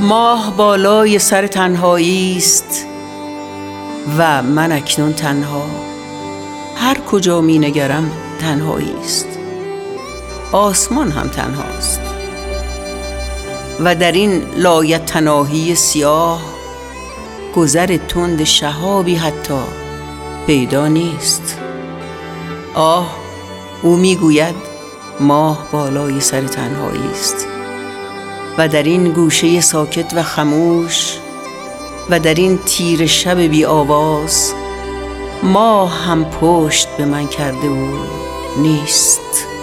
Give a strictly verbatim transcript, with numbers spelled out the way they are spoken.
ماه بالای سر تنهایی است و من اکنون تنها. هر کجا می نگرم تنهایی است. آسمان هم تنهاست و در این لایتناهی سیاه گذر تند شهابی حتی پیدا نیست. آه، او می گوید ماه بالای سر تنهایی است و در این گوشه ساکت و خموش و در این تیر شب بی آواز ماه هم پشت به من کرده و نیست.